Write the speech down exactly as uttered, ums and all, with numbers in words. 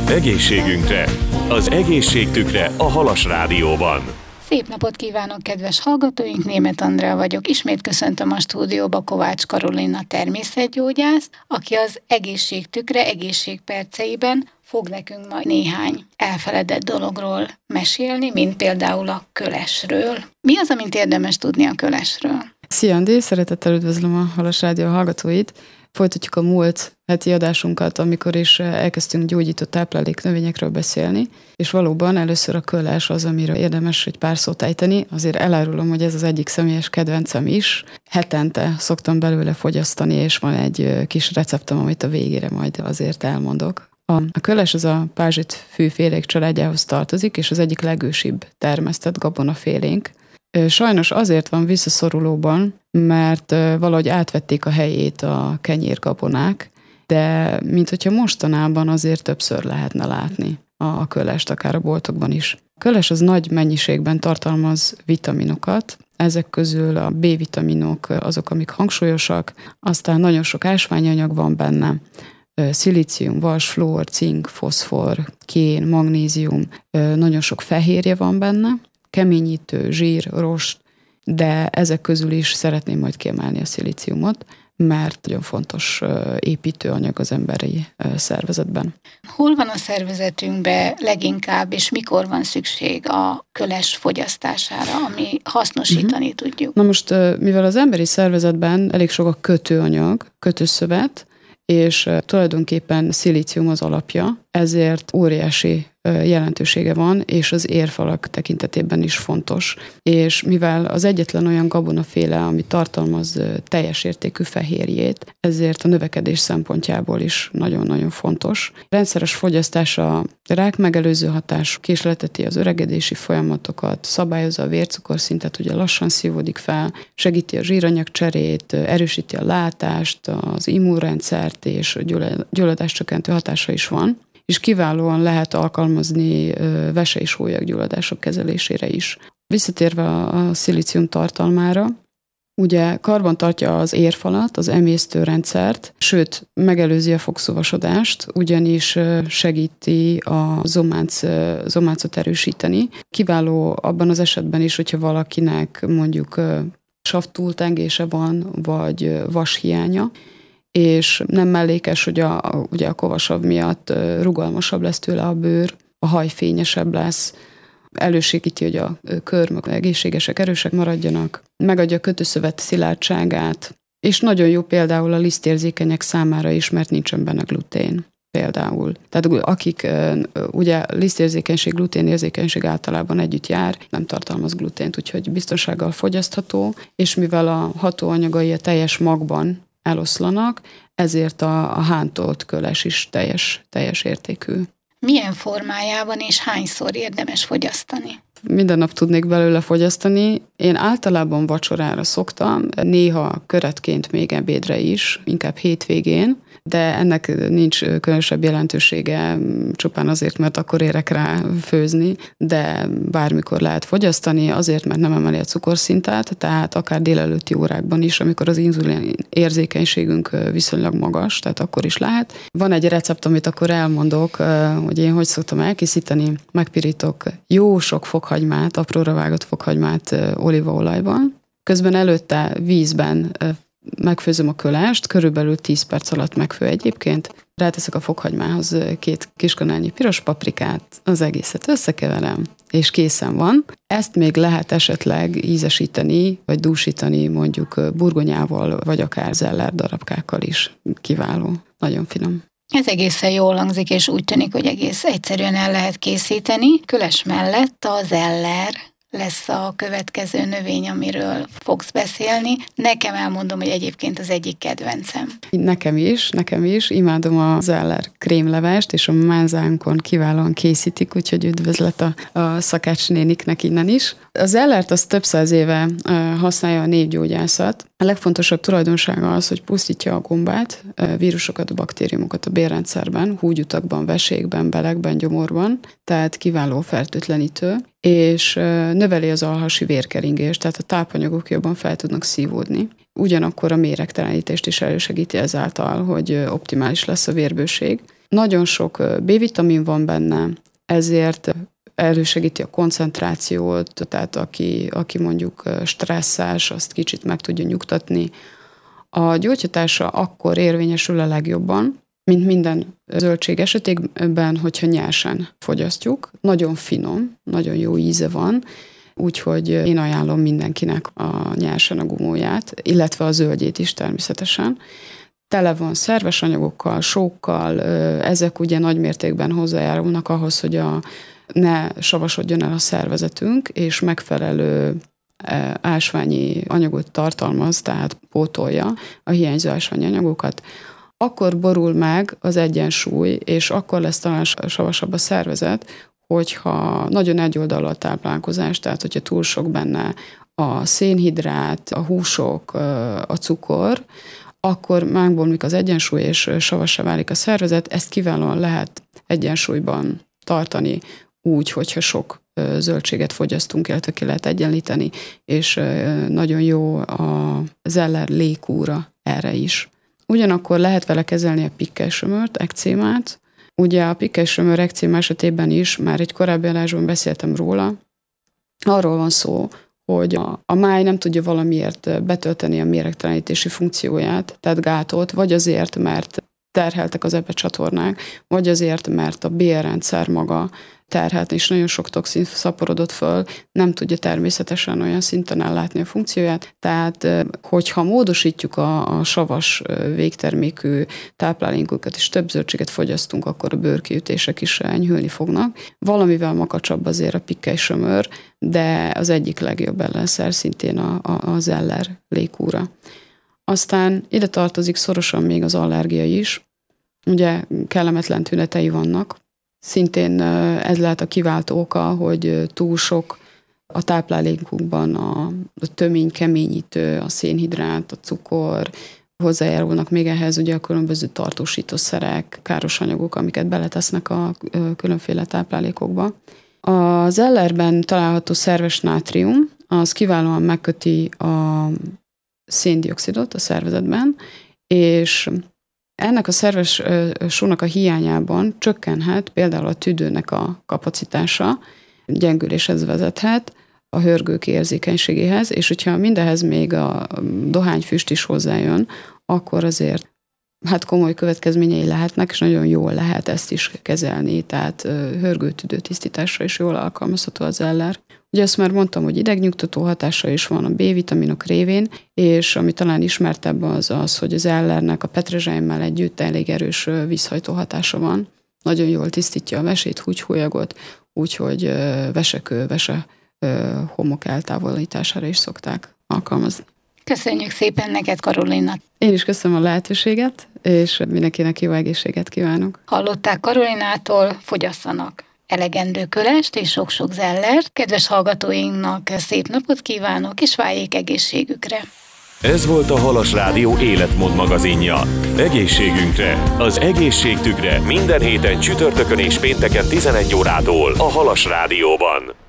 Egészségünkre! Az egészségtükre a Halas Rádióban. Szép napot kívánok, kedves hallgatóink! Németh Andrea vagyok. Ismét köszöntöm a stúdióba Kovács Karolina természetgyógyászt, aki az egészségtükre egészségperceiben fog nekünk majd néhány elfeledett dologról mesélni, mint például a kölesről. Mi az, amit érdemes tudni a kölesről? Szia, Andi! Szeretettel üdvözlöm a Halas Rádió hallgatóit! Folytatjuk a múlt heti adásunkat, amikor is elkezdtünk gyógyító táplálék növényekről beszélni, és valóban először a köles az, amiről érdemes egy pár szót ejteni. Azért elárulom, hogy ez az egyik személyes kedvencem is. Hetente szoktam belőle fogyasztani, és van egy kis receptem, amit a végére majd azért elmondok. A, a köles az a pázsitfűfélék családjához tartozik, és az egyik legősibb termesztett gabonafélénk. Sajnos azért van visszaszorulóban, mert valahogy átvették a helyét a kenyérgabonák, de mint hogyha mostanában azért többször lehetne látni a kölest, akár a boltokban is. A köles az nagy mennyiségben tartalmaz vitaminokat, ezek közül a B-vitaminok azok, amik hangsúlyosak, aztán nagyon sok ásványanyag van benne, szilícium, vas, fluor, cink, foszfor, kén, magnézium, nagyon sok fehérje van benne, keményítő, zsír, rost, de ezek közül is szeretném majd kiemelni a szilíciumot, mert nagyon fontos építőanyag az emberi szervezetben. Hol van a szervezetünkben leginkább, és mikor van szükség a köles fogyasztására, ami hasznosítani uh-huh. tudjuk? Na most, mivel az emberi szervezetben elég sok a kötőanyag, kötőszövet, és tulajdonképpen szilícium az alapja, ezért óriási jelentősége van, és az érfalak tekintetében is fontos. És mivel az egyetlen olyan gabonaféle, ami tartalmaz teljes értékű fehérjét, ezért a növekedés szempontjából is nagyon-nagyon fontos. Rendszeres fogyasztása rákmegelőző hatás, késlelteti az öregedési folyamatokat, szabályozza a vércukorszintet, ugye lassan szívódik fel, segíti a zsíranyagcserét, erősíti a látást, az immunrendszert, és gyulladáscsökkentő hatása is van, és kiválóan lehet alkalmazni vese- és hólyaggyulladások kezelésére is. Visszatérve a szilícium tartalmára, ugye karban tartja az érfalat, az emésztőrendszert, sőt, megelőzi a fogszúvasodást, ugyanis segíti a zománc, zománcot erősíteni. Kiváló abban az esetben is, hogyha valakinek mondjuk savtúltengése van, vagy vashiánya, és nem mellékes, hogy a, ugye a kovasav miatt rugalmasabb lesz tőle a bőr, a haj fényesebb lesz, elősegíti, hogy a körmök egészségesek, erősek maradjanak, megadja a kötőszövet szilárdságát, és nagyon jó például a lisztérzékenyek számára is, mert nincsen benne glutén például. Tehát akik ugye lisztérzékenység, gluténérzékenység általában együtt jár, nem tartalmaz glutént, úgyhogy biztonsággal fogyasztható, és mivel a hatóanyagai a teljes magban eloszlanak, ezért a, a hántolt köles is teljes, teljes értékű. Milyen formájában és hányszor érdemes fogyasztani? Minden nap tudnék belőle fogyasztani. Én általában vacsorára szoktam, néha köretként még ebédre is, inkább hétvégén, de ennek nincs különösebb jelentősége, csupán azért, mert akkor érek rá főzni, de bármikor lehet fogyasztani, azért, mert nem emeli a cukorszintet, tehát akár délelőtti órákban is, amikor az inzulin érzékenységünk viszonylag magas, tehát akkor is lehet. Van egy recept, amit akkor elmondok, hogy én hogy szoktam elkészíteni, megpirítok jó sok fokhagymát, apróra vágott fokhagymát olívaolajban, közben előtte vízben megfőzöm a kölest, körülbelül tíz perc alatt megfő egyébként. Ráteszek a fokhagymához két kiskanálnyi piros paprikát, az egészet összekeverem, és készen van. Ezt még lehet esetleg ízesíteni, vagy dúsítani mondjuk burgonyával, vagy akár zeller darabkákkal is. Kiváló, nagyon finom. Ez egészen jól hangzik, és úgy tűnik, hogy egész egyszerűen el lehet készíteni. Köles mellett a zeller lesz a következő növény, amiről fogsz beszélni. Nekem elmondom, hogy egyébként az egyik kedvencem. Nekem is, nekem is. Imádom a zeller krémlevest, és a mánzánkon kiválóan készítik, úgyhogy üdvözlet a, a szakácsnéniknek innen is. A zellert az több száz éve használja a népgyógyászat. A legfontosabb tulajdonsága az, hogy pusztítja a gombát, vírusokat, baktériumokat a bélrendszerben, húgyutakban, veségben, belegben, gyomorban, tehát kiváló fertőtlenítő, és növeli az alhasi vérkeringést, tehát a tápanyagok jobban fel tudnak szívódni. Ugyanakkor a méregtelenítést is elősegíti ezáltal, hogy optimális lesz a vérbőség, Nagyon sok B-vitamin van benne, ezért elősegíti a koncentrációt, tehát aki, aki mondjuk stresszás, azt kicsit meg tudja nyugtatni. A gyógyhatása akkor érvényesül a legjobban, mint minden zöldség esetében, hogyha nyersen fogyasztjuk. Nagyon finom, nagyon jó íze van, úgyhogy én ajánlom mindenkinek a nyersen a gumóját, illetve a zöldjét is természetesen. Tele van szerves anyagokkal, sókkal, ezek ugye nagymértékben hozzájárulnak ahhoz, hogy a, ne savasodjon el a szervezetünk, és megfelelő ásványi anyagot tartalmaz, tehát pótolja a hiányzó ásványi anyagokat. Akkor borul meg az egyensúly, és akkor lesz talán savasabb a szervezet, hogyha nagyon egyoldalú a táplálkozás, tehát hogyha túl sok benne a szénhidrát, a húsok, a cukor, akkor megbomlik az egyensúly, és savassá válik a szervezet. Ezt kiválóan lehet egyensúlyban tartani úgy, hogyha sok zöldséget fogyasztunk, illetve ki lehet egyenlíteni, és nagyon jó a Zeller lékúra erre is. Ugyanakkor lehet vele kezelni a pikkely-sömört, ekcémát. Ugye a pikkely-sömör ekcéma esetében is, már egy korábbi adásban beszéltem róla, arról van szó, hogy a, a máj nem tudja valamiért betölteni a méregtelenítési funkcióját, tehát gátolt, vagy azért, mert terheltek az ebecsatornák, vagy azért, mert a bélrendszer maga terhelt, és nagyon sok toxin szaporodott föl, nem tudja természetesen olyan szinten ellátni a funkcióját. Tehát, hogyha módosítjuk a, a savas végtermékű táplálékokat, és több zöldséget fogyasztunk, akkor a bőrkiütések is enyhülni fognak. Valamivel makacsabb azért a pikkely-sömör, de az egyik legjobb ellenszer szintén a, a, a Zeller lékúra. Aztán ide tartozik szorosan még az allergia is. Ugye kellemetlen tünetei vannak. Szintén ez lehet a kiváltó oka, hogy túl sok a táplálékunkban a, a tömény, keményítő, a szénhidrát, a cukor, hozzájárulnak még ehhez ugye a különböző tartósítószerek, káros anyagok, amiket beletesznek a különféle táplálékokba. A Zellerben található szerves nátrium, az kiválóan megköti a széndioxidot a szervezetben, és ennek a szerves sónak a hiányában csökkenhet például a tüdőnek a kapacitása, gyengüléshez vezethet, a hörgők érzékenységéhez, és hogyha mindehhez még a dohányfüst is hozzájön, akkor azért hát komoly következményei lehetnek, és nagyon jól lehet ezt is kezelni, tehát hörgőtüdő tisztításra is jól alkalmazható az Zeller. Ugye azt már mondtam, hogy idegnyugtató hatása is van a B-vitaminok révén, és ami talán ismertebb az az, hogy az Zellernek a petrezselyemmel együtt elég erős vízhajtó hatása van. Nagyon jól tisztítja a vesét, húgyhólyagot, úgyhogy vesekő, vese homok eltávolítására is szokták alkalmazni. Köszönjük szépen neked, Karolina! Én is köszönöm a lehetőséget, és mindenkinek jó egészséget kívánok. Hallották Karolinától, fogyasszanak elegendő kölest és sok-sok Zellert. Kedves hallgatóinknak szép napot kívánok, és váljék egészségükre! Ez volt a Halas Rádió életmód magazinja. Egészségünkre, az egészségtükre minden héten csütörtökön és pénteken tizenegy órától a Halas Rádióban.